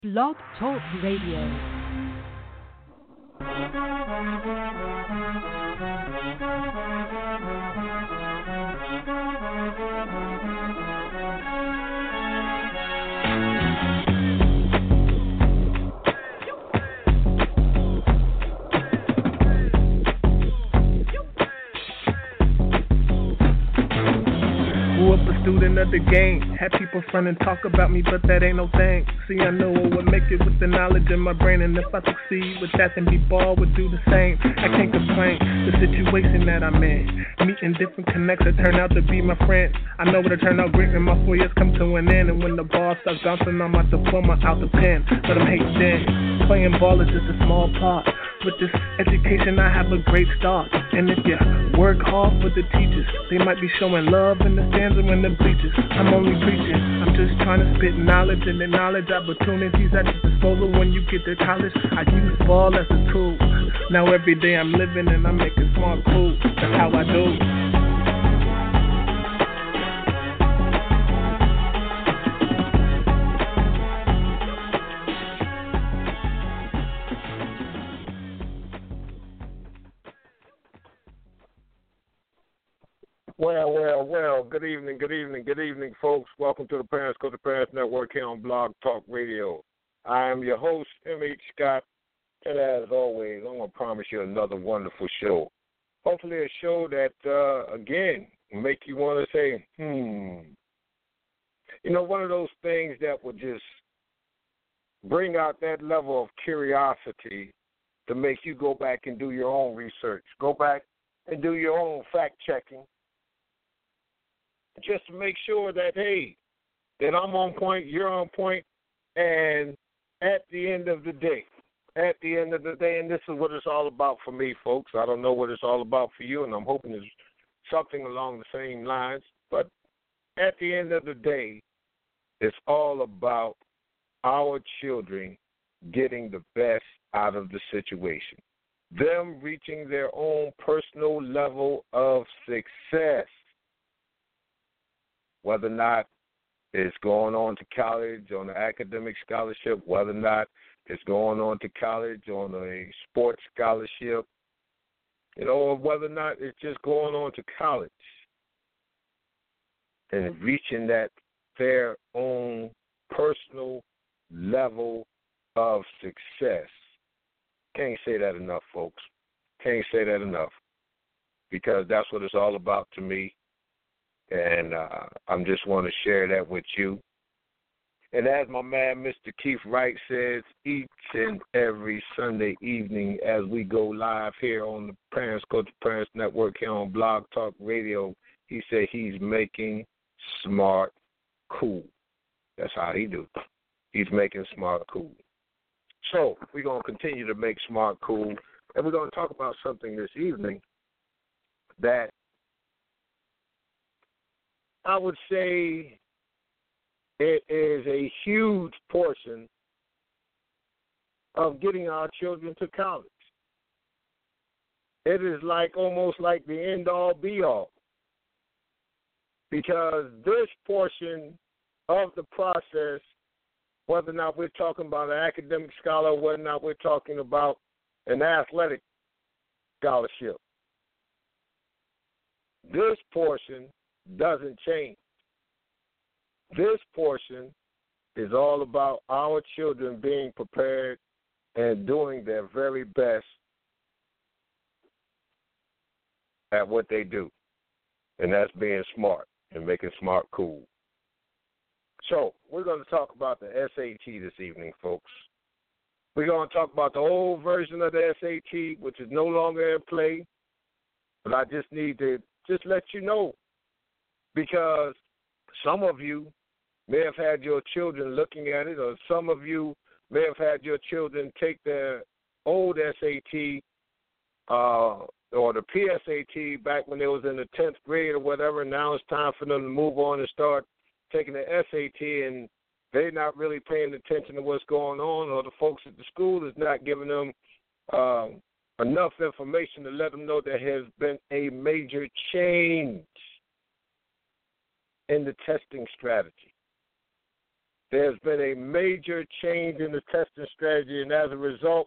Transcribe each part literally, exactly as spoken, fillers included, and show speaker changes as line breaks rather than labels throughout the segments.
Blog Talk Radio.
Student of the game, had people front and talk about me, but that ain't no thing. See, I know I would make it with the knowledge in my brain, and if I succeed with that, then B-Ball would do the same. I can't complain, the situation that I'm in, meeting different connects that turn out to be my friends. I know it'll turn out great when my four years come to an end, and when the ball starts bouncing, I'm out the diploma, out the pen. But I'm hating then, playing ball is just a small part. With this education, I have a great start. And if you work hard for the teachers, they might be showing love in the stands and in the bleachers. I'm only preaching, I'm just trying to spit knowledge and acknowledge opportunities at your disposal when you get to college. I use ball as a tool. Now every day I'm living and I'm making smart cool. That's how I do.
Well, well, well, good evening, good evening, good evening, folks. Welcome to the Parents Go to Parents Network here on Blog Talk Radio. I am your host, M H. Scott, and as always, I'm going to promise you another wonderful show. Hopefully a show that, uh, again, make you want to say, hmm. You know, one of those things that will just bring out that level of curiosity to make you go back and do your own research, go back and do your own fact-checking, just to make sure that, hey, that I'm on point, you're on point, and at the end of the day, at the end of the day, and this is what it's all about for me, folks. I don't know what it's all about for you, and I'm hoping it's something along the same lines, but at the end of the day, it's all about our children getting the best out of the situation, them reaching their own personal level of success. Whether or not it's going on to college on an academic scholarship, whether or not it's going on to college on a sports scholarship, you know, or whether or not it's just going on to college and reaching that their own personal level of success. Can't say that enough, folks. Can't say that enough because that's what it's all about to me. And uh, I'm just want to share that with you. And as my man, Mister Keith Wright, says each and every Sunday evening as we go live here on the Parents Go to Parents Network here on Blog Talk Radio, he said he's making smart cool. That's how he do. He's making smart cool. So we're going to continue to make smart cool, and we're going to talk about something this evening that I would say it is a huge portion of getting our children to college. It is like almost like the end-all, be-all, because this portion of the process, whether or not we're talking about an academic scholar, whether or not we're talking about an athletic scholarship, this portion doesn't change. This portion is all about our children being prepared and doing their very best at what they do, and that's being smart and making smart cool. So we're going to talk about the S A T this evening, folks. We're going to talk about the old version of the S A T, which is no longer in play, but I just need to just let you know, because some of you may have had your children looking at it, or some of you may have had your children take their old S A T uh, or the P S A T back when they was in the tenth grade or whatever. Now it's time for them to move on and start taking the S A T, and they're not really paying attention to what's going on, or the folks at the school is not giving them uh, enough information to let them know there has been a major change in the testing strategy. there's been a major change in the testing strategy, and as a result,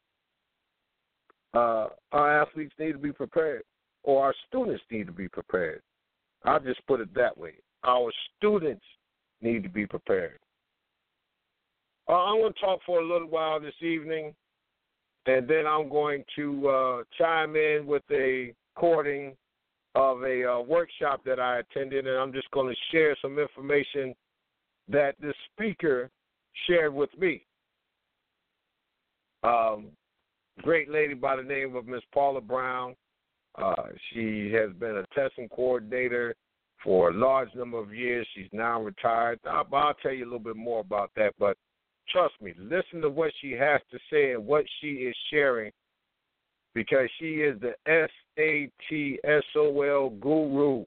uh, our athletes need to be prepared, or our students need to be prepared. I'll just put it that way. Our students need to be prepared. Uh, I'm going to talk for a little while this evening, and then I'm going to uh, chime in with a recording of a uh, workshop that I attended, and I'm just going to share some information that the speaker shared with me. Um, great lady by the name of Miss Paula Brown. Uh, she has been a testing coordinator for a large number of years. She's now retired. I'll, I'll tell you a little bit more about that, but trust me, listen to what she has to say and what she is sharing, because she is the S A T S O L guru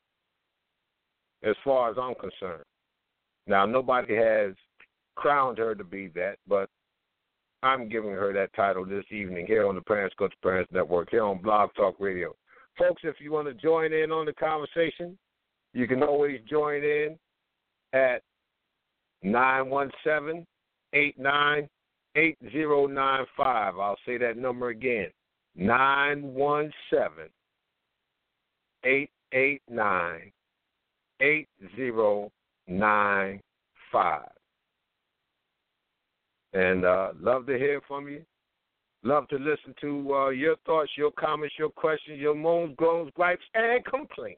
as far as I'm concerned. Now, nobody has crowned her to be that, but I'm giving her that title this evening here on the Parents Go to Parents Network, here on Blog Talk Radio. Folks, if you want to join in on the conversation, you can always join in at nine one seven, eight nine eight zero nine five. I'll say that number again, nine one seven, eight eight nine, eight zero nine five. And uh, love to hear from you. Love to listen to uh, your thoughts, your comments, your questions, your moans, groans, gripes, and complaints.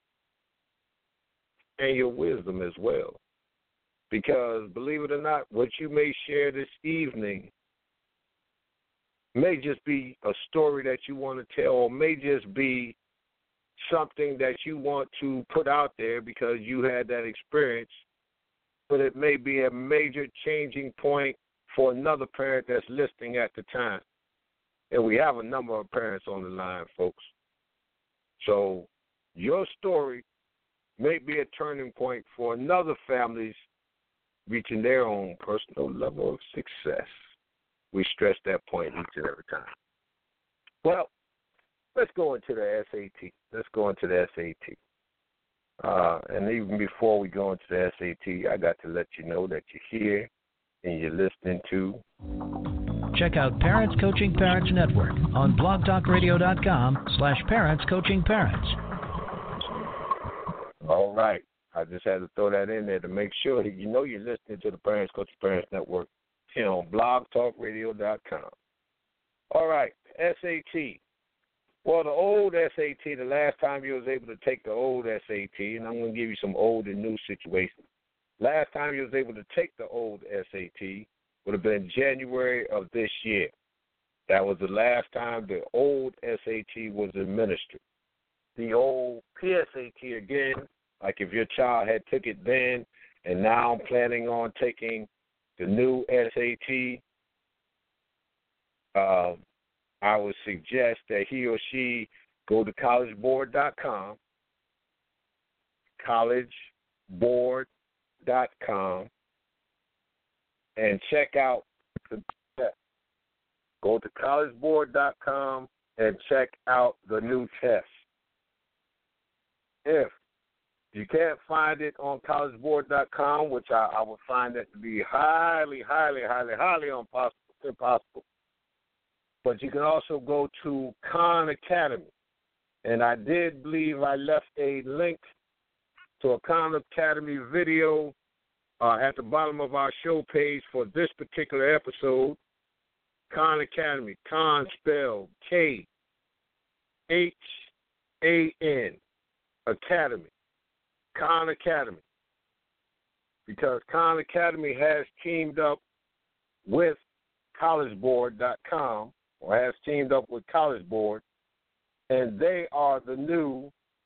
And your wisdom as well. Because, believe it or not, what you may share this evening may just be a story that you want to tell, or may just be something that you want to put out there because you had that experience, but it may be a major changing point for another parent that's listening at the time. And we have a number of parents on the line, folks. So your story may be a turning point for another family's reaching their own personal level of success. We stress that point each and every time. Well, let's go into the S A T. Let's go into the S A T. Uh, and even before we go into the S A T, I got to let you know that you're here and you're listening to.
Check out Parents Coaching Parents Network on blogtalkradio.com slash parents coaching parents.
All right. I just had to throw that in there to make sure that you know you're listening to the Parents Coaching Parents Network here on blog talk radio dot com. All right, S A T. Well, the old S A T, the last time you was able to take the old S A T, and I'm going to give you some old and new situations. Last time you was able to take the old S A T would have been January of this year. That was the last time the old S A T was administered. The old P S A T, again, like if your child had took it then and now planning on taking the new S A T, uh, I would suggest that he or she go to college board dot com, college board dot com, and check out the test. Go to college board dot com and check out the new test. If you can't find it on college board dot com, which I, I would find that to be highly, highly, highly, highly impossible, impossible. But you can also go to Khan Academy. And I did believe I left a link to a Khan Academy video uh, at the bottom of our show page for this particular episode. Khan Academy, Khan spelled K H A N, Academy. Khan Academy. Because Khan Academy has teamed up with college board dot com, or has teamed up with College Board, and they are the new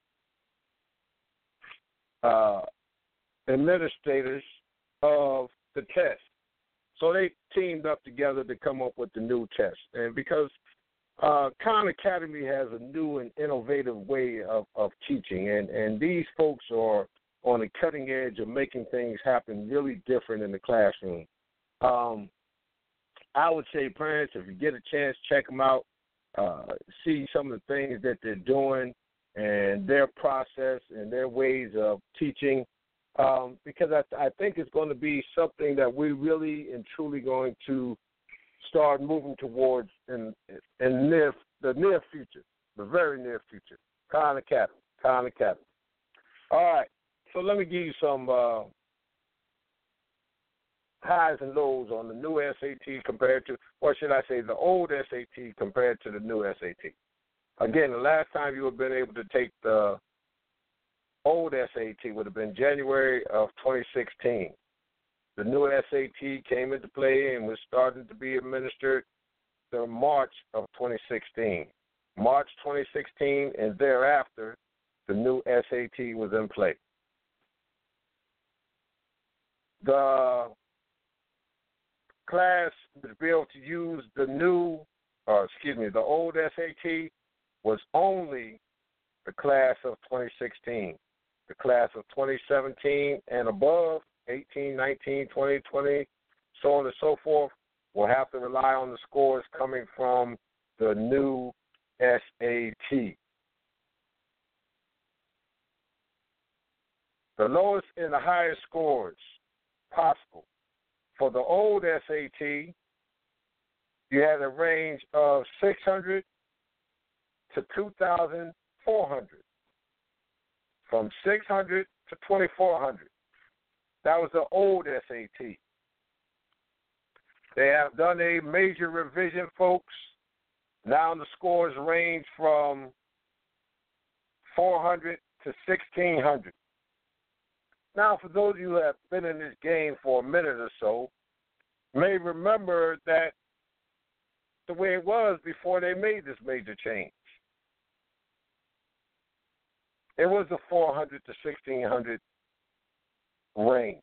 uh, administrators of the test. So they teamed up together to come up with the new test. And because uh, Khan Academy has a new and innovative way of, of teaching, and, and these folks are on the cutting edge of making things happen really different in the classroom. Um, I would say, parents, if you get a chance, check them out, uh, see some of the things that they're doing and their process and their ways of teaching. um, because I, I think it's going to be something that we really and truly going to start moving towards in in near the near future, the very near future. Khan Academy, Khan Academy. All right, so let me give you some uh, highs and lows on the new S A T compared to, or should I say, the old S A T compared to the new S A T. Again, the last time you have been able to take the old S A T would have been January of twenty sixteen. The new S A T came into play and was starting to be administered in March of twenty sixteen. March twenty sixteen, and thereafter, the new S A T was in play. The class to be able to use the new, or excuse me, the old S A T was only the class of twenty sixteen. The class of twenty seventeen and above, eighteen, nineteen, twenty, twenty, so on and so forth, will have to rely on the scores coming from the new S A T. The lowest and the highest scores possible. For the old S A T, you had a range of six hundred to two thousand four hundred. From six hundred to twenty-four hundred. That was the old S A T. They have done a major revision, folks. Now the scores range from four hundred to sixteen hundred. Now, for those of you who have been in this game for a minute or so, may remember that the way it was before they made this major change. It was the four hundred to sixteen hundred range.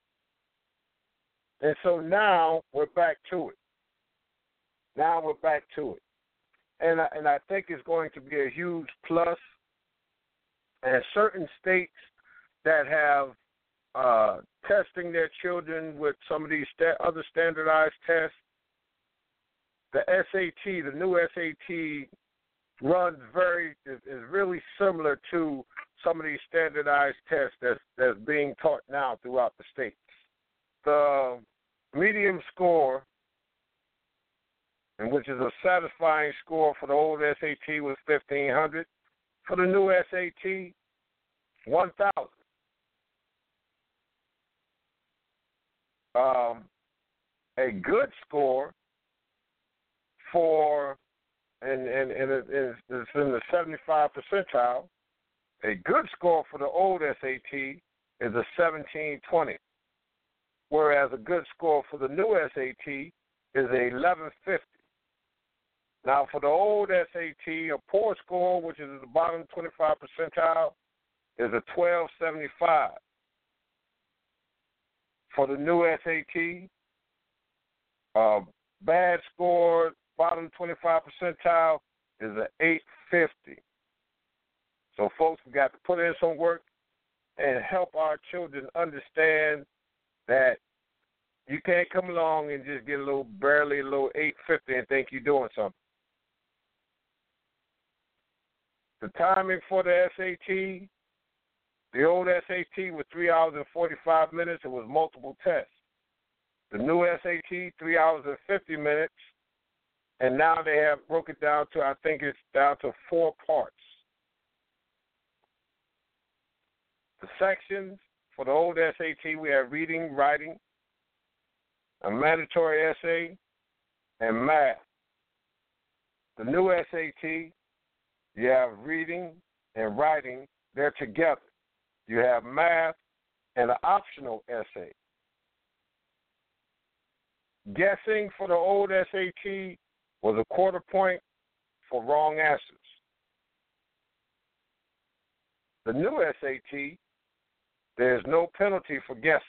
And so now we're back to it. Now we're back to it. And I, and I think it's going to be a huge plus. And certain states that have uh, testing their children with some of these sta- other standardized tests, the S A T, the new S A T, runs very is, is really similar to some of these standardized tests that's that's being taught now throughout the states. The medium score, and which is a satisfying score for the old S A T, was fifteen hundred. For the new S A T, one thousand. Um, a good score for, and, and, and it, it's in the seventy-five percentile, a good score for the old S A T is a seventeen twenty, whereas a good score for the new S A T is a eleven fifty. Now, for the old S A T, a poor score, which is at the bottom twenty-five percentile, is a twelve seventy-five. For the new S A T, uh, bad score, bottom twenty-five percentile, is an eight fifty. So, folks, we got to put in some work and help our children understand that you can't come along and just get a little, barely a little eight fifty and think you're doing something. The timing for the S A T, the old S A T was three hours and forty-five minutes. It was multiple tests. The new S A T, three hours and fifty minutes. And now they have broken it down to, I think it's down to four parts. The sections for the old S A T, we have reading, writing, a mandatory essay, and math. The new S A T, you have reading and writing. They're together. You have math and an optional essay. Guessing for the old S A T was a quarter point for wrong answers. The new S A T, there's no penalty for guessing.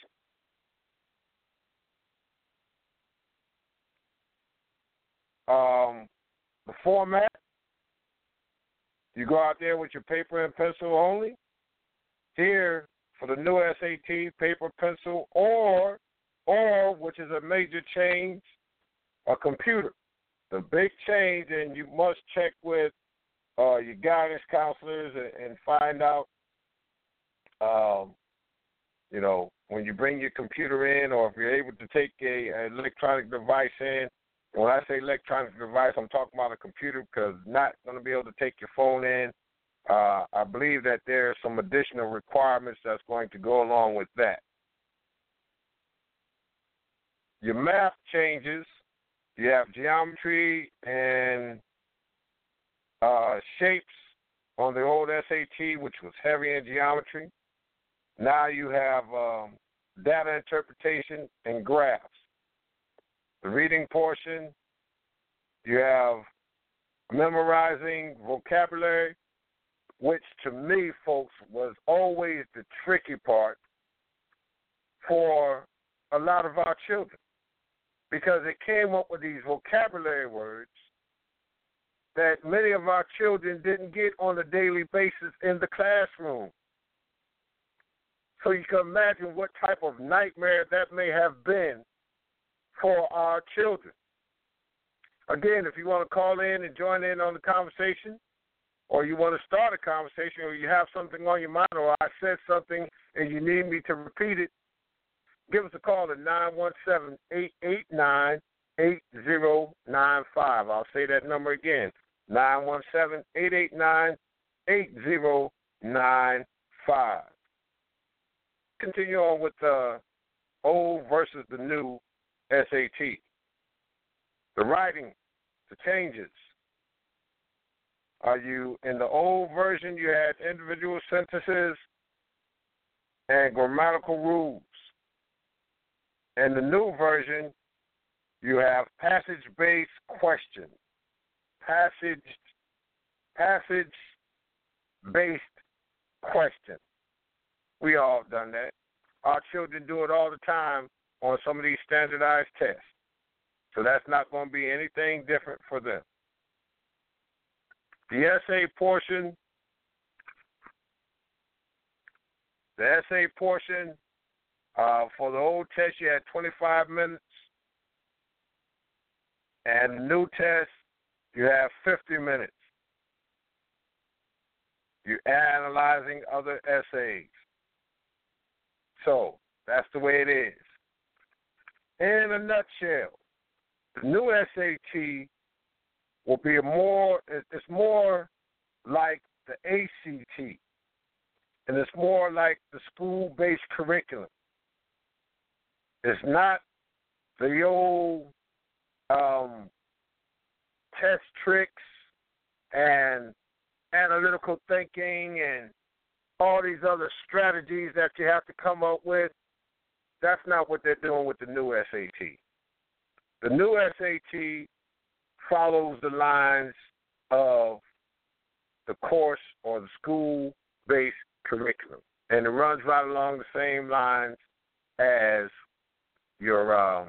Um, the format, you go out there with your paper and pencil only. Here, for the new S A T, paper, pencil, or, or, which is a major change, a computer. The big change, and you must check with uh, your guidance counselors and, and find out um, You know, when you bring your computer in, or if you're able to take a, an electronic device in, and when I say electronic device, I'm talking about a computer, because not going to be able to take your phone in. Uh, I believe that there are some additional requirements that's going to go along with that. Your math changes. You have geometry and uh, shapes on the old S A T, which was heavy in geometry. Now you have um, data interpretation and graphs. The reading portion, you have memorizing vocabulary, which to me, folks, was always the tricky part for a lot of our children, because it came up with these vocabulary words that many of our children didn't get on a daily basis in the classroom. So you can imagine what type of nightmare that may have been for our children. Again, if you want to call in and join in on the conversation, or you want to start a conversation, or you have something on your mind, or I said something and you need me to repeat it, give us a call at nine one seven, eight eight nine, eight zero nine five. I'll say that number again, nine one seven, eight eight nine, eight zero nine five. Continue on with the old versus the new S A T. The writing, the changes. Are you in the old version? You had individual sentences and grammatical rules. In the new version, you have passage-based questions. Passage, passage-based questions. We all done that. Our children do it all the time on some of these standardized tests. So that's not going to be anything different for them. The essay portion, the essay portion, uh, for the old test, you had twenty-five minutes. And the new test, you have fifty minutes. You're analyzing other essays. So that's the way it is. In a nutshell, the new S A T will be a more, it's more like the A C T, and it's more like the school-based curriculum. It's not the old um, test tricks and analytical thinking and all these other strategies that you have to come up with. That's not what they're doing with the new S A T. The new S A T follows the lines of the course or the school-based curriculum, and it runs right along the same lines as your um,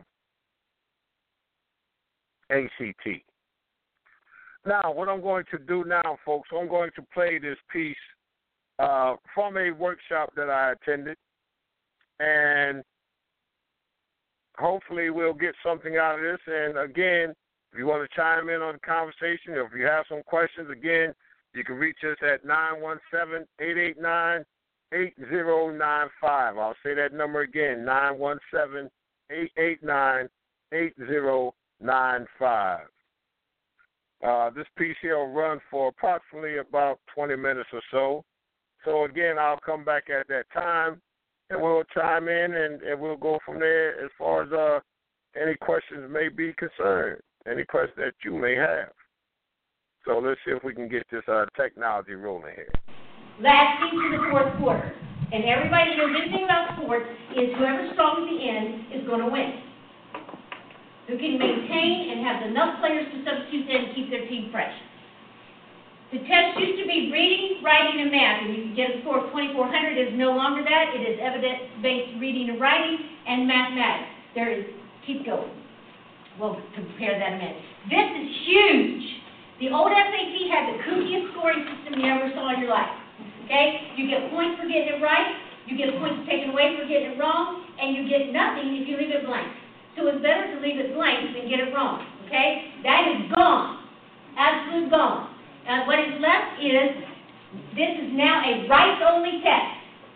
A C T. Now, what I'm going to do now, folks, I'm going to play this piece uh, from a workshop that I attended, and hopefully we'll get something out of this. And again, if you want to chime in on the conversation, or if you have some questions, again, you can reach us at nine one seven, eight eight nine, eight zero nine five. I'll say that number again, nine one seven, eight eight nine, eight zero nine five. Uh, this piece here will run for approximately about twenty minutes or so. So, again, I'll come back at that time, and we'll chime in, and, and we'll go from there as far as uh, any questions may be concerned, any questions that you may have. So let's see if we can get this uh, technology rolling here.
Last week to the fourth quarter. And everybody knows anything about sports is whoever's strong at the end is going to win. Who can maintain and have enough players to substitute them and keep their team fresh. The test used to be reading, writing, and math, and you could get a score of twenty-four hundred. It is no longer that. It is evidence-based reading and writing and mathematics. There is, keep going. We'll compare that in a minute. This is huge. The old S A T had the kookiest scoring system you ever saw in your life. Okay? You get points for getting it right, you get points taken away for getting it wrong, and you get nothing if you leave it blank. So it's better to leave it blank than get it wrong. Okay? That is gone. Absolute gone. And what is left is, this is now a rights-only test.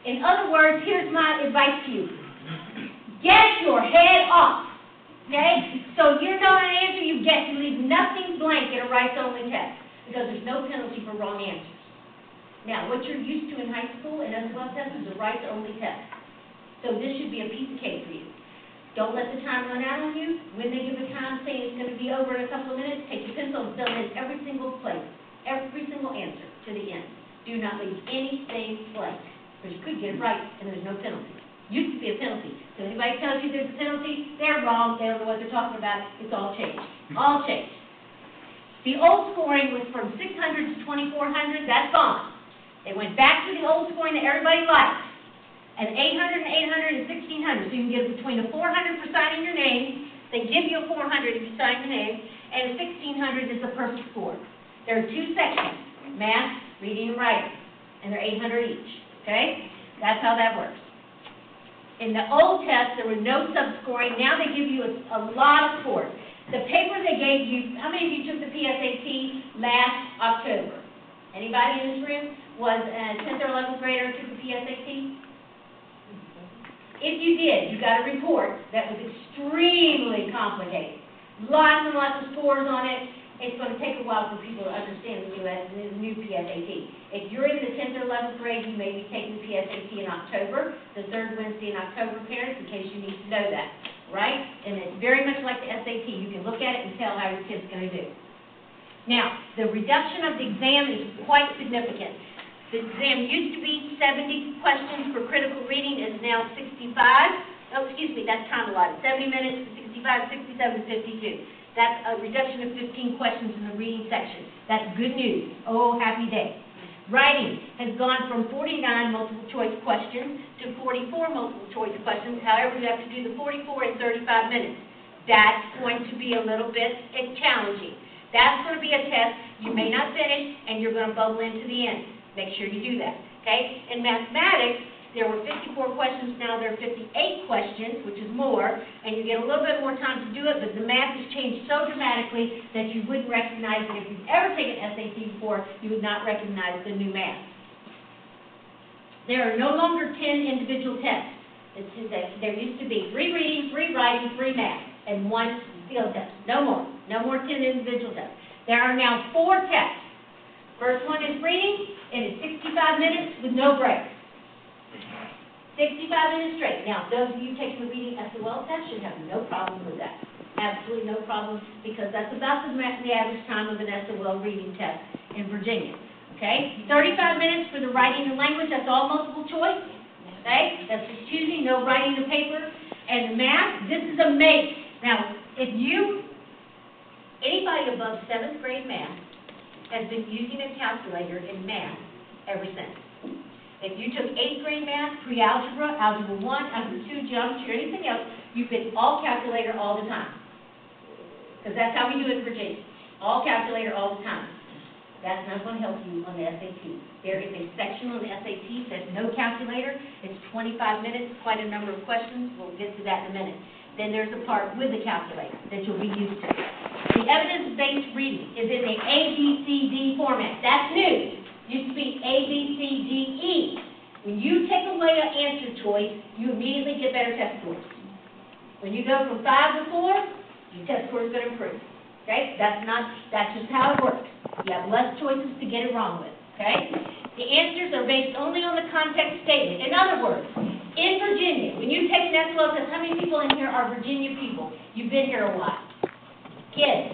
In other words, here's my advice to you. Get your head off, okay? So you know an answer, you get. You leave nothing blank in a rights-only test because there's no penalty for wrong answers. Now, what you're used to in high school and S O L test is a rights-only test. So this should be a piece of cake for you. Don't let the time run out on you. When they give a time saying it's going to be over in a couple of minutes, take your pencil and fill in every single place, every single answer to the end. Do not leave anything blank, because you could get it right and there's no penalty. Used to be a penalty. So anybody tells you there's a penalty, they're wrong. They don't know what they're talking about. It's all changed. All changed. The old scoring was from six hundred to twenty-four hundred. That's gone. They went back to the old scoring that everybody liked. And eight hundred and eight hundred and sixteen hundred. So you can get between a four hundred for signing your name. They give you a four hundred if you sign your name. And a sixteen hundred is the perfect score. There are two sections, math, reading, and writing. And they're eight hundred each. Okay? That's how that works. In the old test, there was no sub-scoring. Now they give you a, a lot of scores. The paper they gave you, how many of you took the P S A T last October? Anybody in this room was a tenth or eleventh grader who took the P S A T? If you did, you got a report that was extremely complicated. Lots and lots of scores on it. It's going to take a while for people to understand the new, the new P S A T. If you're in the tenth or eleventh grade, you may be taking the P S A T in October, the third Wednesday in October, parents, in case you need to know that, right? And it's very much like the S A T. You can look at it and tell how your kid's going to do. Now, the reduction of the exam is quite significant. The exam used to be seventy questions for critical reading, is now sixty-five. Oh, excuse me, that's time allotted. seventy minutes, sixty-five, sixty-seven, fifty-two. That's a reduction of fifteen questions in the reading section. That's good news. Oh, happy day. Writing has gone from forty-nine multiple choice questions to forty-four multiple choice questions. However, you have to do the forty-four in thirty-five minutes. That's going to be a little bit challenging. That's going to be a test you may not finish, and you're going to bubble into the end. Make sure you do that, okay? In mathematics, there were fifty-four questions. Now there are fifty-eight questions, which is more, and you get a little bit more time to do it, but the math has changed so dramatically that you wouldn't recognize it. If you've ever taken S A T before, you would not recognize the new math. There are no longer ten individual tests. It's, there used to be three reading, three writing, three math, and one field test. No more. No more ten individual tests. There are now four tests. First one is reading, and it's sixty-five minutes with no breaks. sixty-five minutes straight. Now, those of you taking the reading S O L test should have no problem with that. Absolutely no problem, because that's about the, the average time of an S O L reading test in Virginia. Okay? thirty-five minutes for the writing and language. That's all multiple choice. Okay? That's just choosing, no writing the paper. And the math, this is a MACE. Now, if you, anybody above seventh grade math has been using a calculator in math ever since. If you took eighth grade math, pre-algebra, algebra one, algebra two, geometry, or anything else, you pick all calculator all the time. Because that's how we do it in Virginia. All calculator all the time. That's not going to help you on the S A T. There is a section on the S A T that says no calculator. It's twenty-five minutes, quite a number of questions. We'll get to that in a minute. Then there's a part with the calculator that you'll be used to. The evidence-based reading is in the A, B, C, D format. That's new. Used to be A, B, C, D, E. When you take away an answer choice, you immediately get better test scores. When you go from five to four, your test score is going to improve. Okay? That's not, that's just how it works. You have less choices to get it wrong with. Okay? The answers are based only on the context stated. In other words, in Virginia, when you take an S O L test, how many people in here are Virginia people? You've been here a while. Kids.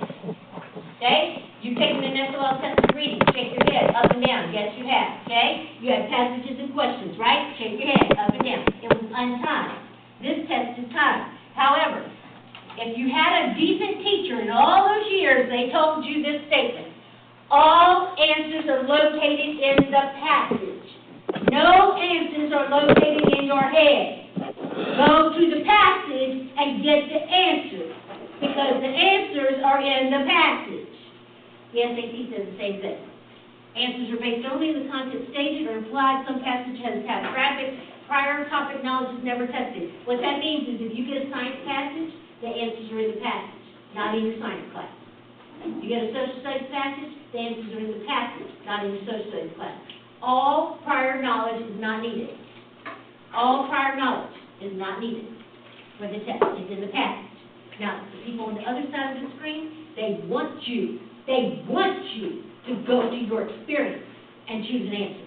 Okay? You've taken an S O L test of reading. Shake your head up and down. Yes, you have. Okay? You had passages and questions, right? Shake your head up and down. It was untimed. This test is timed. However, if you had a decent teacher in all those years, they told you this statement. All answers are located in the passage. No answers are located in your head. Go to the passage and get the answers, because the answers are in the passage. The S A T says the same thing. Answers are based only on the content stated or implied. Some passage has had graphics. Prior topic knowledge is never tested. What that means is if you get a science passage, the answers are in the passage, not in your science class. You get a social studies passage, the answers are in the passage, not in your social studies class. All prior knowledge is not needed. All prior knowledge is not needed for the test. It's in the passage. Now, the people on the other side of the screen, they want you, they want you to go to your experience and choose an answer.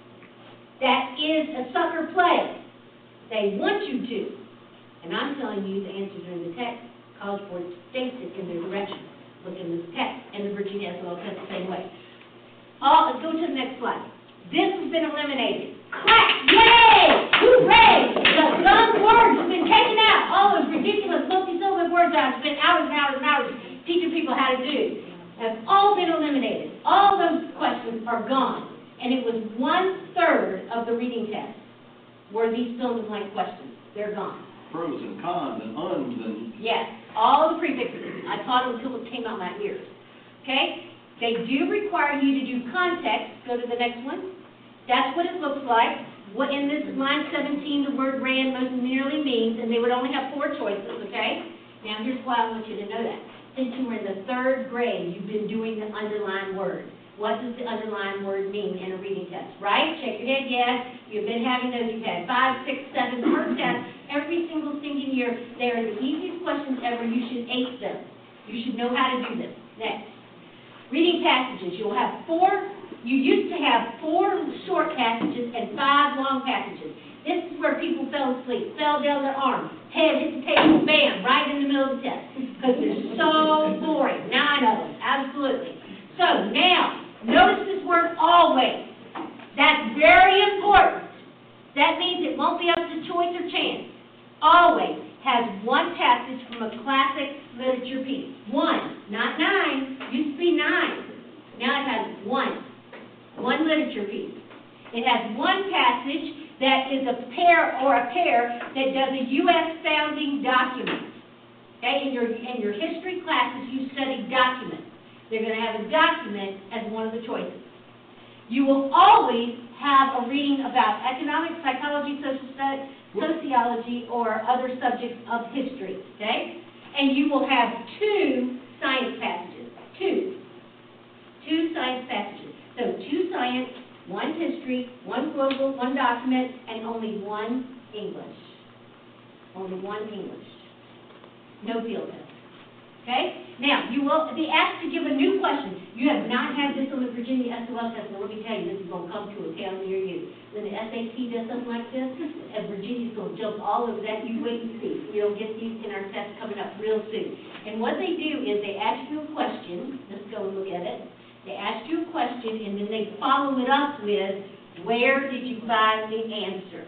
That is a sucker play. They want you to. And I'm telling you the answers are in the text. College Board states it in their direction. Look in the text, and the Virginia S O L test the same way. All, let's go to the next slide. This has been eliminated. Clap! Yay! Hooray! The dumb words have been taken out. All those ridiculous multi-syllable words I've spent hours and hours and hours teaching people how to do have all been eliminated. All those questions are gone. And it was one-third of the reading test were these fill-in-the-blank questions. They're gone.
Pros and cons and uns and...
Yes, all the prefixes. I taught them until it came out my ears. Okay? They do require you to do context. Go to the next one. That's what it looks like. What in this line seventeen, the word ran most nearly means, and they would only have four choices, okay? Now, here's why I want you to know that. Since you were in the third grade, you've been doing the underlined word. What does the underlined word mean in a reading test, right? Shake your head, yes. You've been having those. You've had five, six, seven first tests every single stinking year. They are the easiest questions ever. You should ace them. You should know how to do them. Next. Reading passages. You'll have four. You used to have four short passages and five long passages. This is where people fell asleep, fell down their arm, head hit the table, bam, right in the middle of the test. Because they're so boring. Nine of them, absolutely. So now, notice this word always. That's very important. That means it won't be up to choice or chance. Always has one passage from a classic literature piece. One, not nine. Used to be nine. Now it has one. One literature piece. It has one passage that is a pair or a pair that does a U S founding document. Okay, in your in your history classes, you study documents. They're going to have a document as one of the choices. You will always have a reading about economics, psychology, social studies, sociology, or other subjects of history, okay? And you will have two science passages, two. Two science passages. So two science, one history, one global, one document, and only one English. Only one English. No field test. Okay? Now, you will be asked to give a new question. You have not had this on the Virginia S O L test, but let me tell you, this is going to come to a town near you. When the S A T does something like this, and Virginia's going to jump all over that, you wait and see. We'll get these in our test coming up real soon. And what they do is they ask you a question. Let's go and look at it. They ask you a question, and then they follow it up with, where did you find the answer?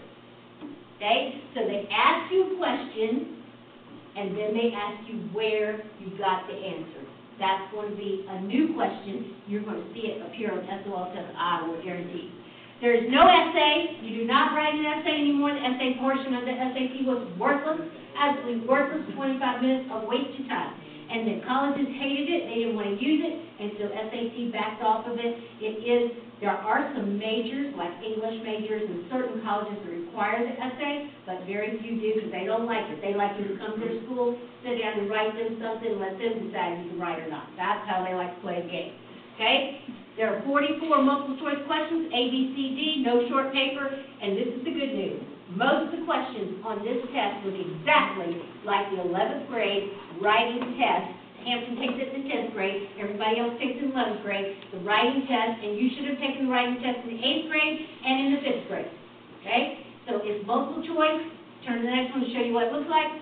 Okay? So they ask you a question, and then they ask you where you got the answer. That's going to be a new question. You're going to see it appear on S O L test, I will guarantee. There is no essay. You do not write an essay anymore. The essay portion of the S A T was worthless, absolutely worthless, twenty-five minutes of wasted time. And the colleges hated it. They didn't want to use it, and so S A T backed off of it. It is, there are some majors, like English majors, and certain colleges that require the essay, but very few do because they don't like it. They like you to come to their school, sit down and write them something, and let them decide if you can write or not. That's how they like to play the game. Okay? There are forty-four multiple choice questions, A, B, C, D, no short paper, and this is the good news. Most of the questions on this test was exactly like the eleventh grade writing test. Hampton takes it in the tenth grade. Everybody else takes it in eleventh grade. The writing test, and you should have taken the writing test in the eighth grade and in the fifth grade. Okay? So it's multiple choice. Turn to the next one to show you what it looks like.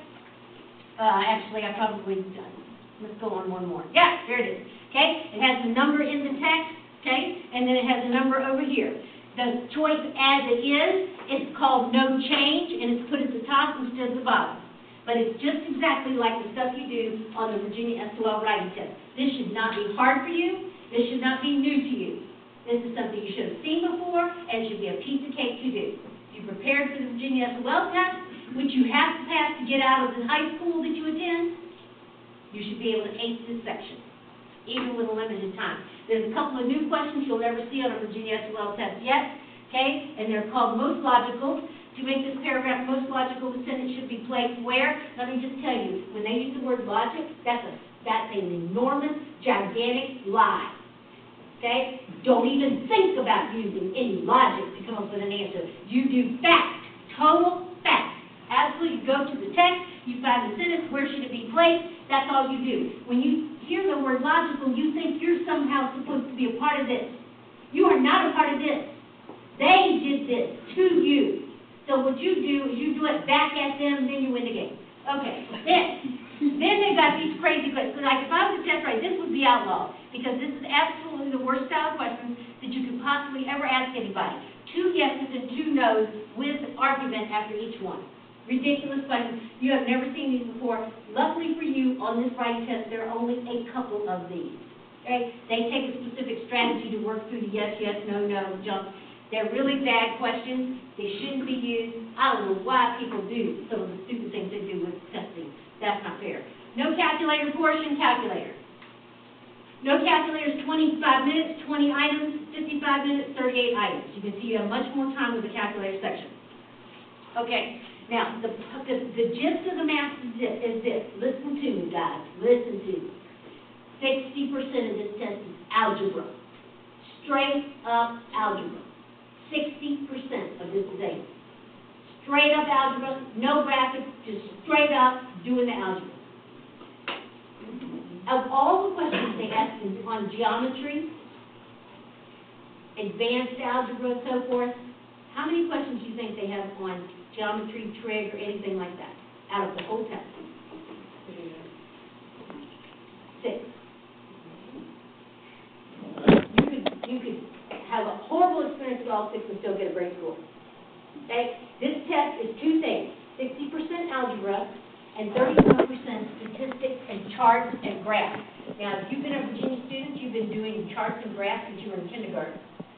Uh, actually, I probably done. Let's go on one more. Yeah, there it is. Okay? It has the number in the text. Okay? And then it has a number over here. The choice as it is, it's called no change, and it's put at the top instead of the bottom. But it's just exactly like the stuff you do on the Virginia S O L writing test. This should not be hard for you. This should not be new to you. This is something you should have seen before, and should be a piece of cake to do. You prepared for the Virginia S O L test, which you have to pass to get out of the high school that you attend. You should be able to ace this section, even with a limited time. There's a couple of new questions you'll never see on a Virginia S O L test yet, okay? And they're called most logical. To make this paragraph most logical, the sentence should be placed where? Let me just tell you, when they use the word logic, that's a that's an enormous, gigantic lie. Okay? Don't even think about using any logic to come up with an answer. You do fact Total fact. Absolutely, you go to the text, you find the sentence, where should it be placed, that's all you do. When you hear the word logical, you think you're somehow supposed to be a part of this. You are not a part of this. They did this to you. So what you do is you do it back at them, then you win the game. Okay, then, then they got these crazy questions. Like if I was a test writer, this would be outlawed, because this is absolutely the worst style of questions that you could possibly ever ask anybody. Two yeses and two nos with argument after each one. Ridiculous questions. You have never seen these before. Luckily for you, on this writing test, there are only a couple of these. Okay? They take a specific strategy to work through the yes, yes, no, no, jump. They're really bad questions. They shouldn't be used. I don't know why people do some of the stupid things they do with testing. That's not fair. No calculator portion, calculator. No calculator is twenty-five minutes, twenty items, fifty-five minutes, thirty-eight items. You can see you have much more time with the calculator section. Okay, now the, the, the gist of the math is this, is this. Listen to me, guys. Listen to me. sixty percent of this test is algebra. Straight up algebra. sixty percent of this is A. Straight up algebra, no graphics, just straight up doing the algebra. Of all the questions they ask on geometry, advanced algebra, and so forth, how many questions do you think they have on geometry, trig, or anything like that, out of the whole test? Six. You could, you could have a horrible experience with all six and still get a great score. Okay? This test is two things, sixty percent algebra and thirty-one percent statistics and charts and graphs. Now, if you've been a Virginia student, you've been doing charts and graphs since you were in kindergarten.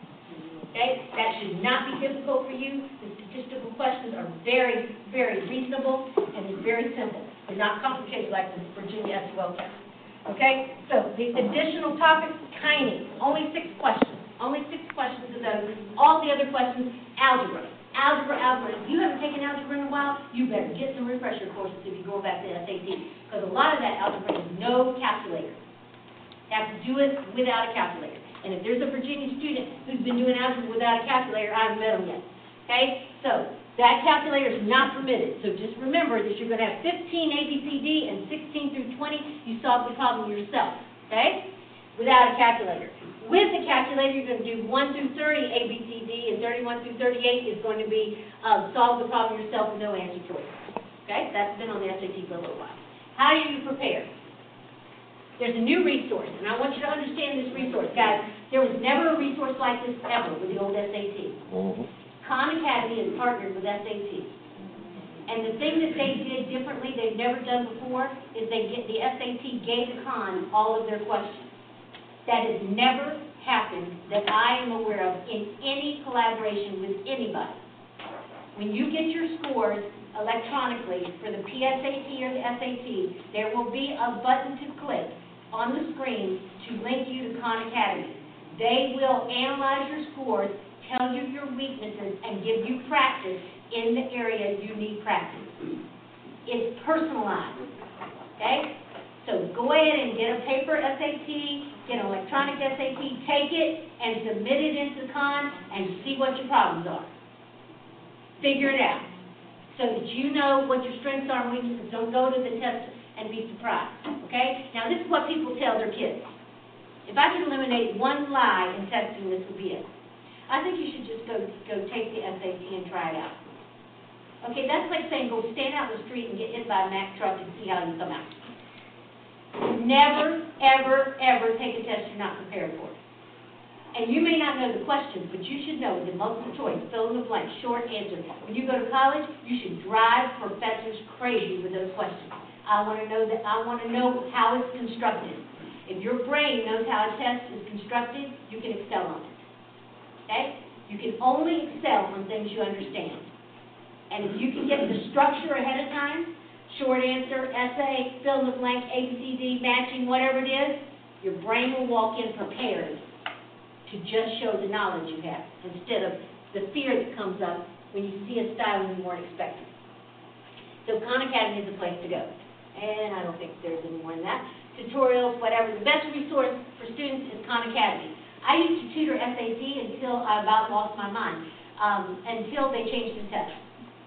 Okay? That should not be difficult for you. The statistical questions are very, very reasonable and it's very simple. They're not complicated like the Virginia S O L test. Okay? So, the additional topics, tiny, only six questions. Only six questions of those. All the other questions, algebra. Algebra, algebra. If you haven't taken algebra in a while, you better get some refresher courses if you're going back to S A T. Because a lot of that algebra is no calculator. You have to do it without a calculator. And if there's a Virginia student who's been doing algebra without a calculator, I haven't met them yet. Okay? So, that calculator is not permitted. So just remember that you're going to have fifteen A B C D and sixteen through twenty, you solve the problem yourself. Okay? Without a calculator. With the calculator, you're going to do one through thirty A B C D, and thirty-one through thirty-eight is going to be um, solve the problem yourself with no answer choice. Okay? That's been on the S A T for a little while. How do you prepare? There's a new resource, and I want you to understand this resource. Guys, there was never a resource like this ever with the old S A T. Mm-hmm. Khan Academy is partnered with S A T. And the thing that they did differently, they've never done before, is they get the S A T gave Khan all of their questions. That has never happened that I am aware of in any collaboration with anybody. When you get your scores electronically for the P S A T or the S A T, there will be a button to click on the screen to link you to Khan Academy. They will analyze your scores, tell you your weaknesses, and give you practice in the area you need practice. It's personalized, okay? So go ahead and get a paper S A T, get an electronic S A T, take it, and submit it into Khan, and see what your problems are. Figure it out, so that you know what your strengths are and weaknesses. Don't go to the test and be surprised, okay? Now, this is what people tell their kids. If I could eliminate one lie in testing, this would be it. I think you should just go, go take the S A T and try it out. Okay, that's like saying go stand out in the street and get hit by a Mack truck and see how you come out. Never, ever, ever take a test you're not prepared for. And you may not know the questions, but you should know the multiple choice, fill in the blank, short answer. When you go to college, you should drive professors crazy with those questions. I want to know that. I want to know how it's constructed. If your brain knows how a test is constructed, you can excel on it. Okay? You can only excel on things you understand. And if you can get the structure ahead of time, short answer, essay, fill in the blank, A B C D, matching, whatever it is, your brain will walk in prepared to just show the knowledge you have, instead of the fear that comes up when you see a style you weren't expecting. So Khan Academy is the place to go. And I don't think there's any more than that. Tutorials, whatever. The best resource for students is Khan Academy. I used to tutor S A T until I about lost my mind, um, until they changed the test.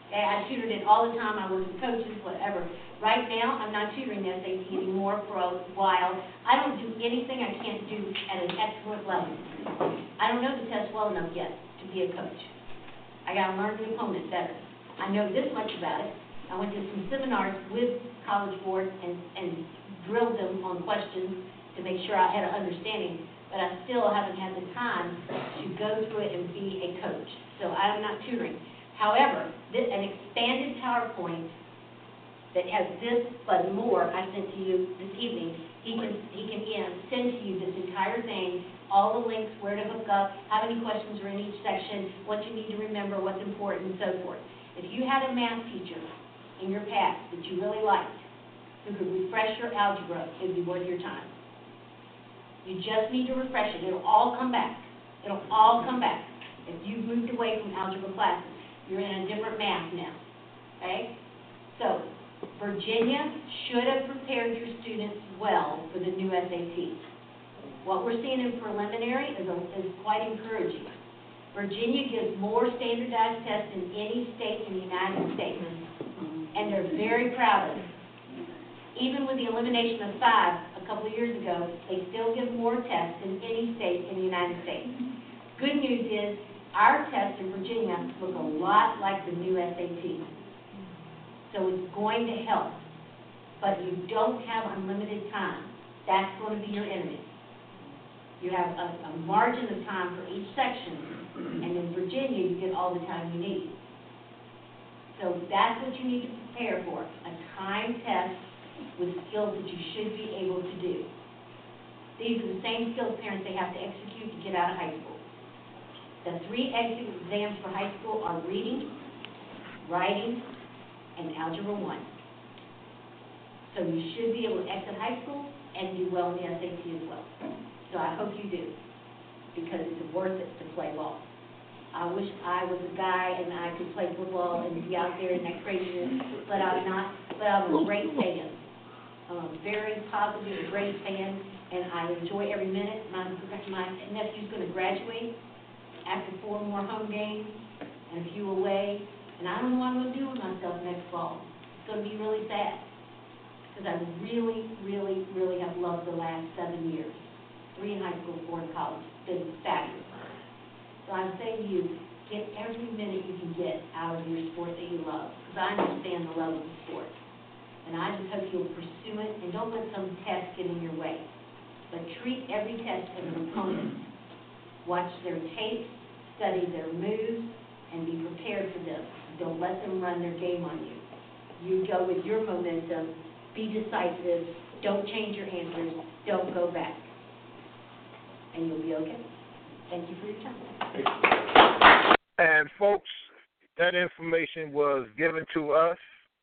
Okay, I tutored it all the time. I worked with coaches, whatever. Right now, I'm not tutoring the S A T anymore for a while. I don't do anything I can't do at an excellent level. I don't know the test well enough yet to be a coach. I got to learn the opponent better. I know this much about it. I went to some seminars with College Board and, and drilled them on questions to make sure I had an understanding, but I still haven't had the time to go through it and be a coach. So I'm not tutoring. However, this, an expanded PowerPoint that has this but more I sent to you this evening, he can, he can again send to you this entire thing, all the links, where to hook up, how many questions are in each section, what you need to remember, what's important, and so forth. If you had a math teacher in your past that you really liked, who could refresh your algebra, it would be worth your time. You just need to refresh it. It'll all come back. It'll all come back. If you've moved away from algebra classes, you're in a different math now, okay? So, Virginia should have prepared your students well for the new S A T. What we're seeing in preliminary is, a, is quite encouraging. Virginia gives more standardized tests than any state in the United States, and they're very proud of it. Even with the elimination of five a couple of years ago, they still give more tests than any state in the United States. Good news is, our tests in Virginia look a lot like the new S A T. So it's going to help. But you don't have unlimited time. That's going to be your enemy. You have a, a margin of time for each section, and in Virginia, you get all the time you need. So that's what you need to prepare for, a time test with skills that you should be able to do. These are the same skills parents they have to execute to get out of high school. The three exit exams for high school are reading, writing, and Algebra one. So you should be able to exit high school and do well in the S A T as well. So I hope you do, because it's worth it to play ball. I wish I was a guy and I could play football and be out there and that craziness, but I'm not. But I'm a great fan. I'm a very positive, great fan, and I enjoy every minute. My, my nephew's going to graduate after four more home games and a few away, and I don't know what I'm going to do with myself next fall. It's going to be really sad, because I really, really, really have loved the last seven years. Three in high school, four in college. It's been fabulous. So I say to you, get every minute you can get out of your sport that you love, because I understand the love of the sport. And I just hope you'll pursue it, and don't let some test get in your way. But treat every test as an opponent. Watch their tapes, study their moves, and be prepared for them. Don't let them run their game on you. You go with your momentum, be decisive, don't change your answers, don't go back. And you'll be okay. Thank you for your time.
And folks, that information was given to us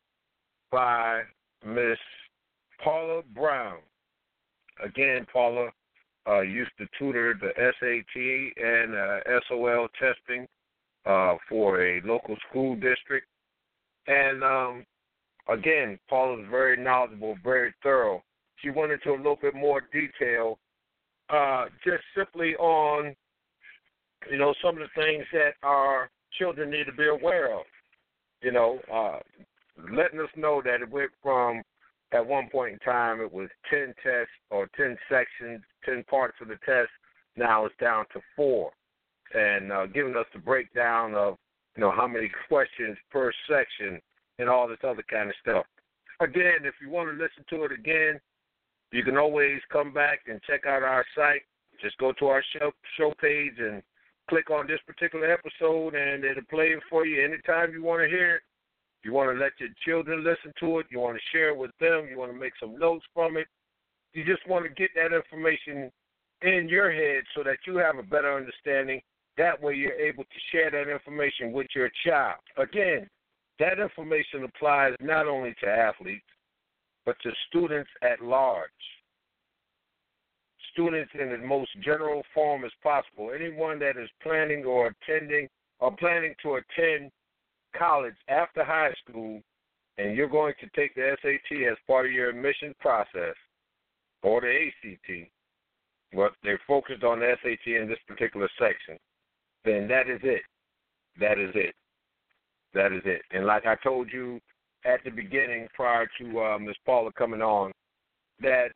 by Miss Paula Brown. Again, Paula uh, used to tutor the S A T and uh, S O L testing uh, for a local school district. And um, again, Paula is very knowledgeable, very thorough. She went into a little bit more detail uh, just simply on, you know, some of the things that our children need to be aware of. You know, uh, letting us know that it went from, at one point in time, it was ten tests or ten sections, ten parts of the test. Now it's down to four. And uh, giving us the breakdown of, you know, how many questions per section and all this other kind of stuff. Again, if you want to listen to it again, you can always come back and check out our site. Just go to our show, show page and click on this particular episode, and it'll play it for you anytime you want to hear it. You want to let your children listen to it. You want to share it with them. You want to make some notes from it. You just want to get that information in your head so that you have a better understanding. That way you're able to share that information with your child. Again, that information applies not only to athletes, but to students at large. Students in the most general form as possible. Anyone that is planning or attending or planning to attend college after high school, and you're going to take the S A T as part of your admission process, or the A C T, well, they're focused on the S A T in this particular section, then that is it. That is it. That is it. And like I told you at the beginning, prior to uh, Miz Paula coming on, that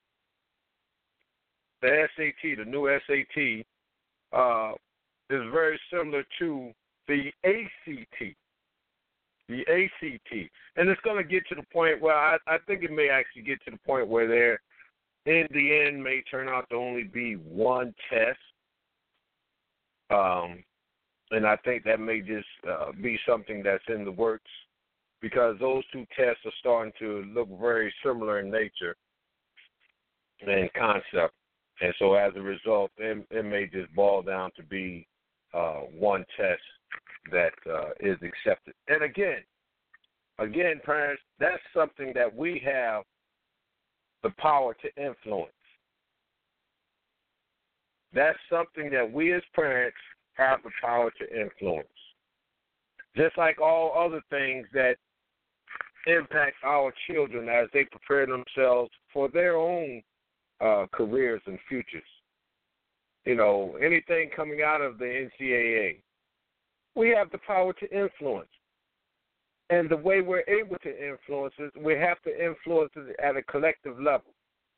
the S A T, the new S A T, uh, is very similar to the A C T. The A C T. And it's going to get to the point where I, I think it may actually get to the point where there, in the end, may turn out to only be one test. Um, and I think that may just uh, be something that's in the works, because those two tests are starting to look very similar in nature and concept. And so as a result, it, it may just boil down to be uh, one test that uh, is accepted. And again, again, parents, that's something that we have the power to influence. That's something that we as parents have the power to influence. Just like all other things that impact our children as they prepare themselves for their own uh, careers and futures. You know, anything coming out of the N C double A, we have the power to influence. And the way we're able to influence it, we have to influence it at a collective level.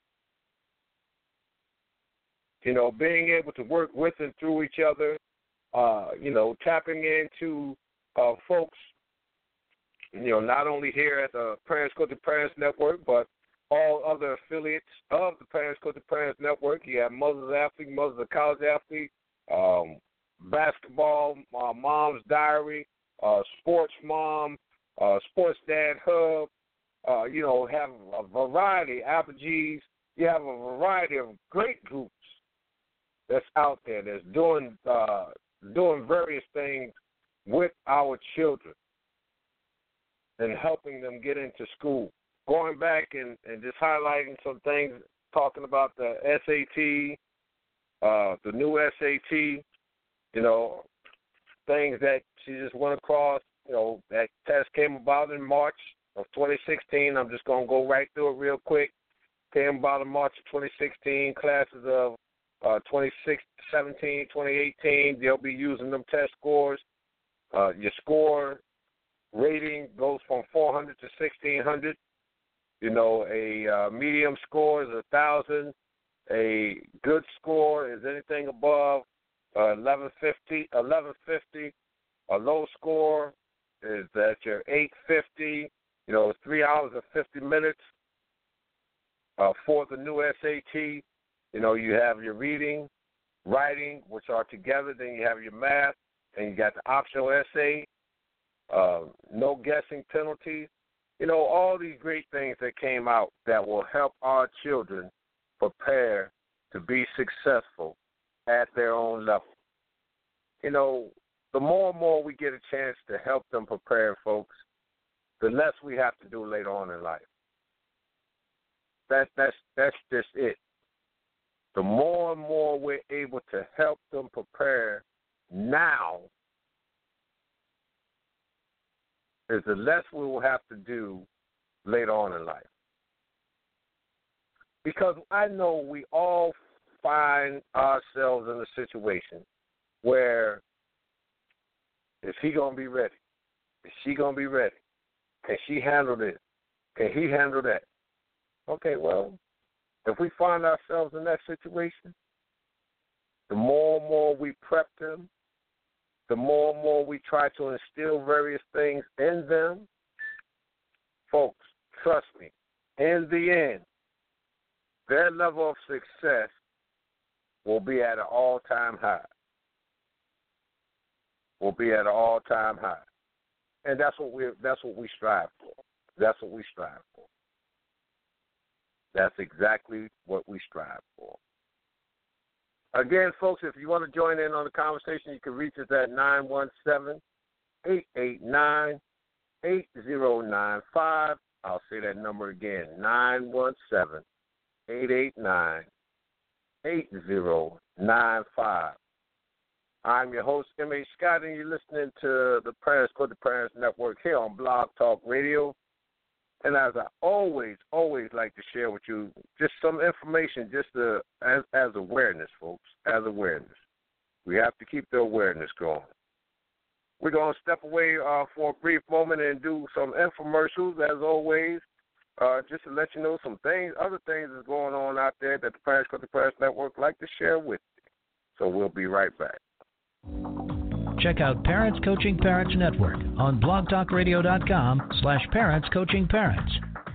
You know, being able to work with and through each other, uh, you know, tapping into uh, folks, you know, not only here at the Parents Go to Parents Network, but all other affiliates of the Parents Go to Parents Network. You have Mothers Athlete, Mothers of College Athlete, um, Basketball, uh, Mom's Diary, uh, Sports Mom, uh, Sports Dad Hub. Uh, you know, have a variety, Apogees. You have a variety of great groups that's out there that's doing uh, doing various things with our children and helping them get into school. Going back and, and just highlighting some things, talking about the S A T, uh, the new S A T, you know, things that she just went across. You know, that test came about in March of twenty sixteen. I'm just going to go right through it real quick. Came about in March of twenty sixteen, classes of uh, twenty seventeen, twenty eighteen. They'll be using them test scores. Uh, your score rating goes from four hundred to sixteen hundred. You know, a uh, medium score is one thousand. A good score is anything above uh, eleven fifty. eleven fifty. A low score is at your eight fifty. You know, three hours and fifty minutes. Uh, for the new S A T, you know, you have your reading, writing, which are together. Then you have your math, and you got the optional essay. Uh, no guessing penalties. You know, all these great things that came out that will help our children prepare to be successful at their own level. You know, the more and more we get a chance to help them prepare, folks, the less we have to do later on in life. That, that's, that's just it. The more and more we're able to help them prepare now, is the less we will have to do later on in life. Because I know we all find ourselves in a situation where, is he going to be ready? Is she going to be ready? Can she handle this? Can he handle that? Okay, well, if we find ourselves in that situation, the more and more we prep them, the more and more we try to instill various things in them, folks, trust me, in the end, their level of success will be at an all-time high. Will be at an all-time high. And that's what we that's what we strive for. That's what we strive for. That's exactly what we strive for. Again, folks, if you want to join in on the conversation, you can reach us at nine one seven, eight eight nine, eight zero nine five. I'll say that number again, nine one seven, eight eight nine, eight zero nine five. I'm your host, M A Scott, and you're listening to the Parents Go to Parents Network here on Blog Talk Radio. And as I always, always like to share with you just some information just to, as, as awareness, folks, as awareness. We have to keep the awareness going. We're going to step away uh, for a brief moment and do some infomercials, as always, uh, just to let you know some things, other things that's going on out there that the Parents Coaching Parents Network like to share with you. So we'll be right back.
Check out Parents Coaching Parents Network on blogtalkradio.com slash Parents Coaching Parents.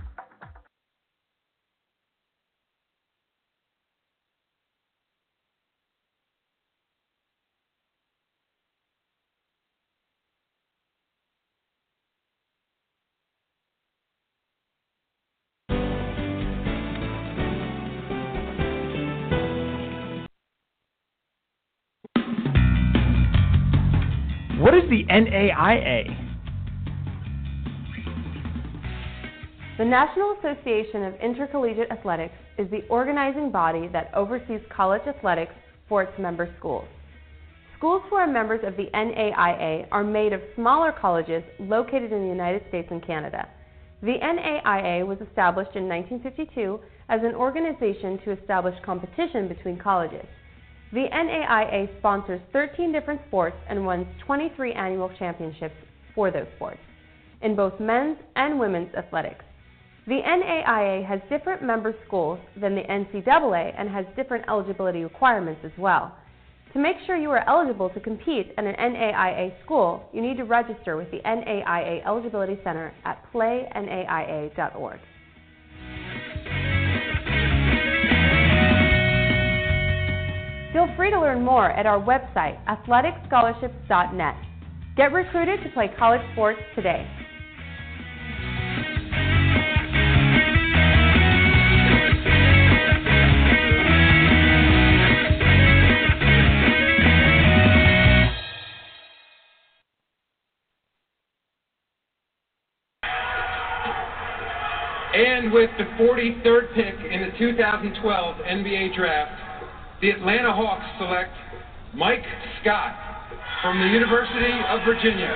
What is the N A I A?
The National Association of Intercollegiate Athletics is the organizing body that oversees college athletics for its member schools. Schools who are members of the N A I A are made of smaller colleges located in the United States and Canada. The N A I A was established in nineteen fifty-two as an organization to establish competition between colleges. The N A I A sponsors thirteen different sports and wins twenty-three annual championships for those sports, in both men's and women's athletics. The N A I A has different member schools than the N C double A and has different eligibility requirements as well. To make sure you are eligible to compete at an N A I A school, you need to register with the N A I A Eligibility Center at play N A I A dot org. Feel free to learn more at our website, athletic scholarships dot net. Get recruited to play college sports today.
And with the forty-third pick in the two thousand twelve N B A Draft, the Atlanta Hawks select Mike Scott from the University of Virginia.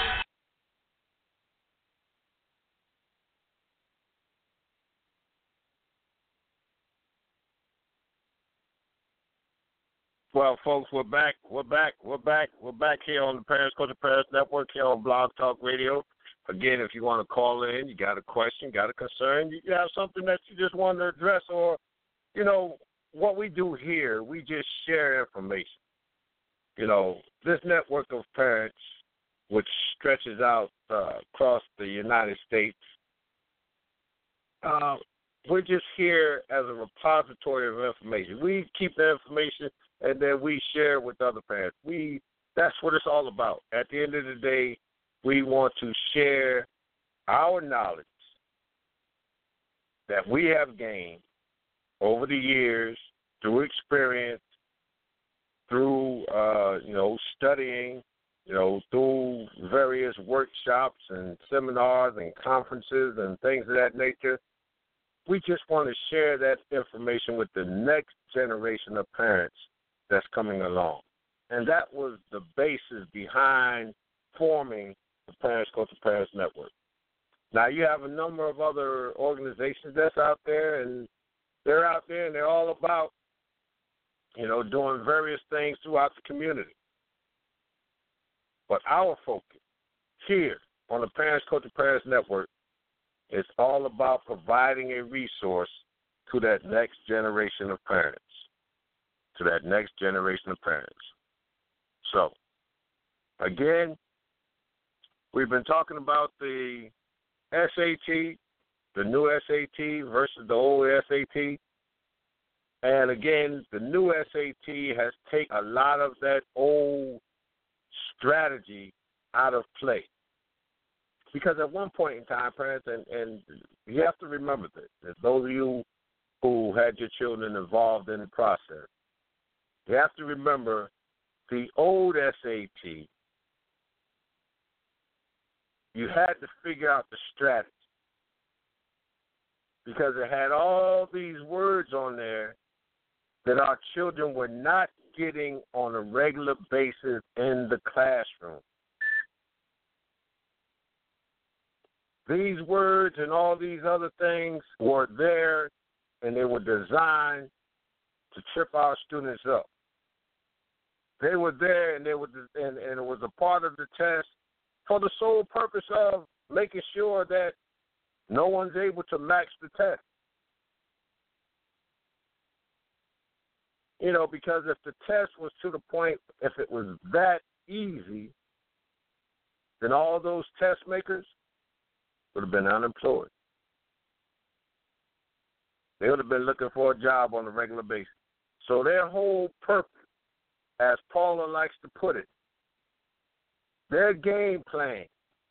Well, folks, we're back. We're back. We're back. We're back here on the Parents Coaching Parents Network here on Blog Talk Radio. Again, if you want to call in, you got a question, got a concern, you have something that you just want to address, or, you know, what we do here, we just share information. You know, this network of parents, which stretches out uh, across the United States, uh, we're just here as a repository of information. We keep the information and then we share with other parents. We that's what it's all about. At the end of the day, we want to share our knowledge that we have gained over the years through experience, through uh, you know studying, you know through various workshops and seminars and conferences and things of that nature. We just want to share that information with the next generation of parents that's coming along. And that was the basis behind forming the Parents Coaching Parents Network. Now, you have a number of other organizations that's out there, and they're out there, and they're all about, you know, doing various things throughout the community. But our focus here on the Parents Coaching Parents Network is all about providing a resource to that next generation of parents, to that next generation of parents. So, again, we've been talking about the S A T, the new S A T versus the old S A T. And again, the new S A T has taken a lot of that old strategy out of play. Because at one point in time, parents, and, and you have to remember this, that those of you who had your children involved in the process, you have to remember the old S A T, you had to figure out the strategy. Because it had all these words on there that our children were not getting on a regular basis in the classroom. These words and all these other things were there, and they were designed to trip our students up. They were there, and they were, and, and it was a part of the test for the sole purpose of making sure that no one's able to match the test. You know, because if the test was to the point, if it was that easy, then all those test makers would have been unemployed. They would have been looking for a job on a regular basis. So their whole purpose, as Paula likes to put it, their game plan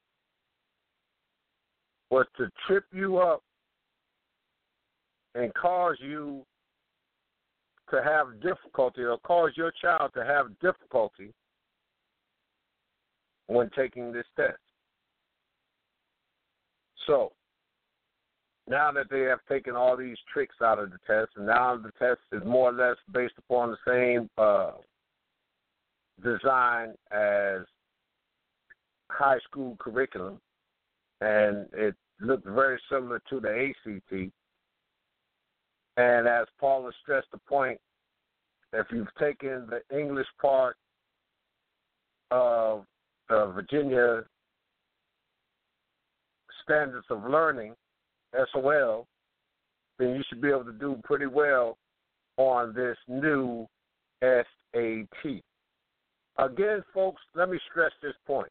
was to trip you up and cause you to have difficulty, or cause your child to have difficulty when taking this test. So, now that they have taken all these tricks out of the test, and now the test is more or less based upon the same uh, design as high school curriculum, and it looked very similar to the A C T. And as Paula stressed the point, if you've taken the English part of the Virginia Standards of Learning, S O L, then you should be able to do pretty well on this new S A T. Again, folks, let me stress this point.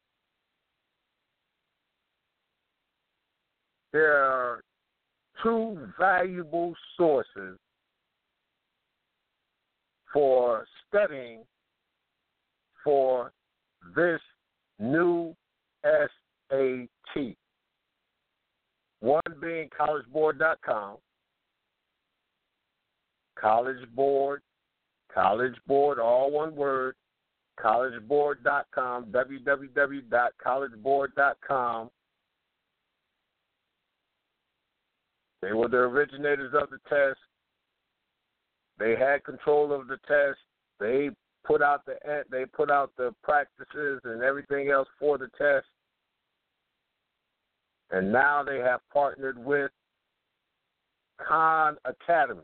There are two valuable sources for studying for this new S A T. One being college board dot com. College Board, College Board, all one word, college board dot com, w w w dot college board dot com. They were the originators of the test. They had control of the test. They put out the they put out the practices and everything else for the test. And now they have partnered with Khan Academy.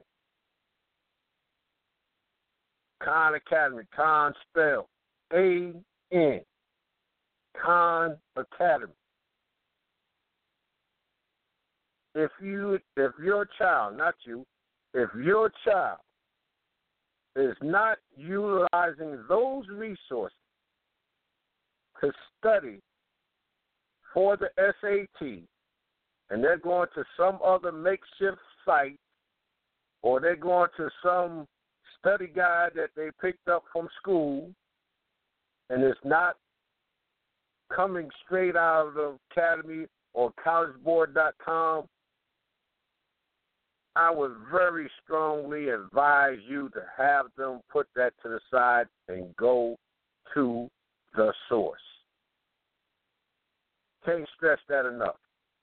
Khan Academy, Khan spelled A N, Khan Academy. If you, if your child, not you, if your child is not utilizing those resources to study for the S A T, and they're going to some other makeshift site, or they're going to some study guide that they picked up from school, and it's not coming straight out of the academy or college board dot com, I would very strongly advise you to have them put that to the side and go to the source. Can't stress that enough.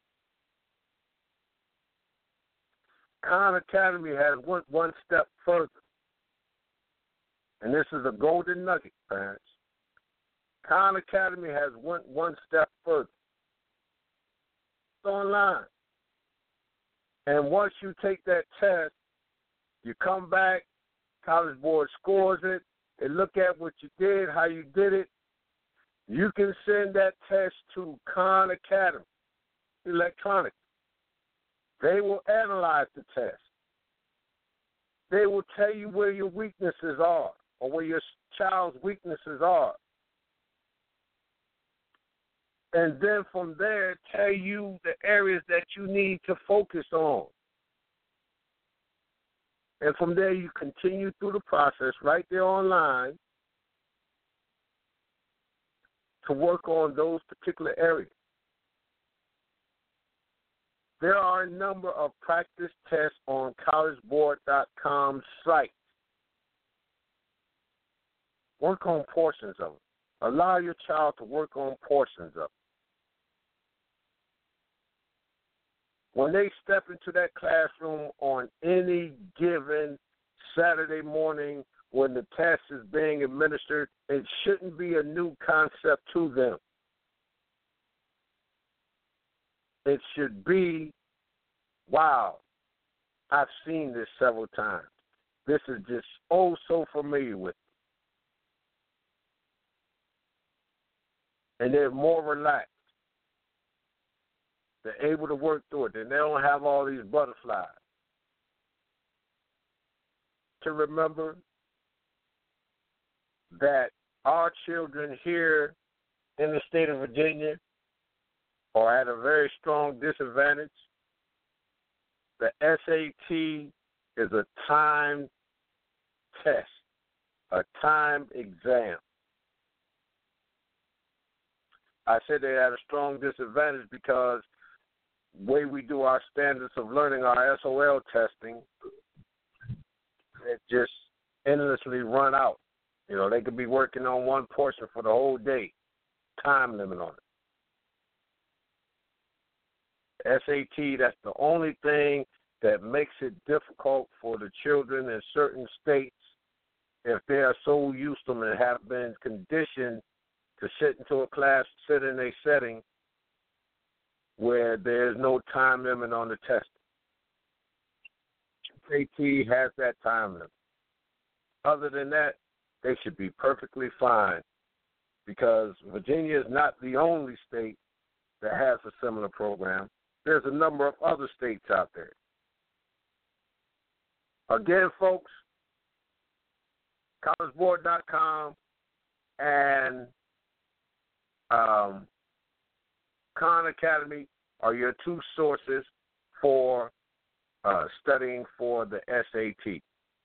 Khan Academy has went one step further. And this is a golden nugget, parents. Khan Academy has went one step further. It's online. And once you take that test, you come back, College Board scores it, they look at what you did, how you did it. You can send that test to Khan Academy electronically. They will analyze the test. They will tell you where your weaknesses are or where your child's weaknesses are. And then from there, tell you the areas that you need to focus on. And from there, you continue through the process right there online to work on those particular areas. There are a number of practice tests on college board dot com site. Work on portions of it. Allow your child to work on portions of it. When they step into that classroom on any given Saturday morning when the test is being administered, it shouldn't be a new concept to them. It should be, wow, I've seen this several times. This is just oh so familiar with me. and they're more relaxed. They're able to work through it, and they don't have all these butterflies. To remember that our children here in the state of Virginia are at a very strong disadvantage. The S A T is a timed test, a timed exam. I said they had a strong disadvantage because the way we do our standards of learning, our S O L testing, it just endlessly run out. You know, they could be working on one portion for the whole day, time limit on it. S A T, that's the only thing that makes it difficult for the children in certain states if they are so used to them and have been conditioned to sit into a class, sit in a setting where there's no time limit on the testing. S A T has that time limit. Other than that, they should be perfectly fine because Virginia is not the only state that has a similar program. There's a number of other states out there. Again, folks, college board dot com and um, Khan Academy are your two sources for uh, studying for the S A T.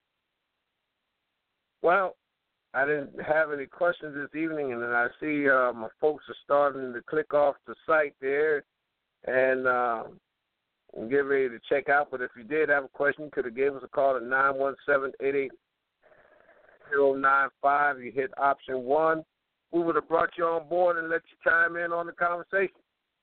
Well, I didn't have any questions this evening, and then I see uh, my folks are starting to click off the site there and uh, get ready to check out. But if you did have a question, you could have gave us a call at nine one seven, eight eight zero nine five. You hit option one. We would have brought you on board and let you chime in on the conversation.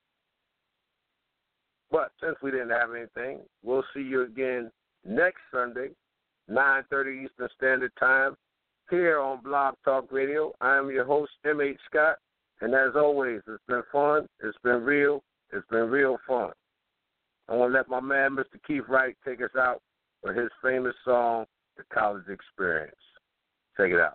But since we didn't have anything, we'll see you again next Sunday, nine thirty Eastern Standard Time, here on Blog Talk Radio. I am your host, M H Scott, and as always, it's been fun, it's been real, it's been real fun. I want to let my man, Mister Keith Wright, take us out with his famous song, The College Experience. Take it out.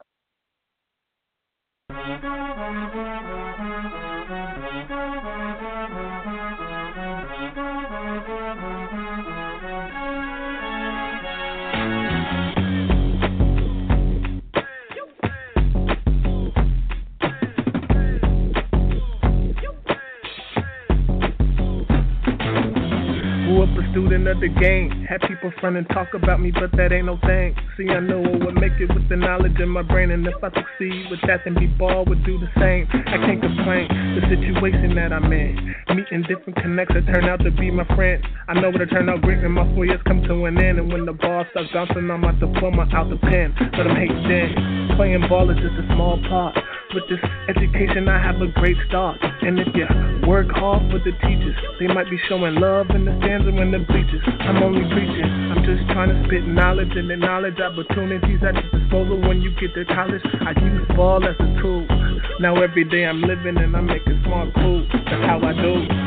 Student of the game, had people front and talk about me, but that ain't no thing. See, I know I would make it with the knowledge in my brain, and if I succeed with that, then be ball would do the same. I can't complain, the situation that I'm in, meeting different connects that turn out to be my friends. I know it'll turn out great when my four years come to an end, and when the ball starts bouncing on my diploma out the pen. But I'm hating then, playing ball is just a small part. With this education, I have a great start. And if you work hard for the teachers, they might be showing love in the stands or in the bleachers. I'm only preaching. I'm just trying to spit knowledge, and the knowledge opportunities at your disposal when you get to college. I use ball as a tool. Now every day I'm living and I'm making smart moves. That's how I do.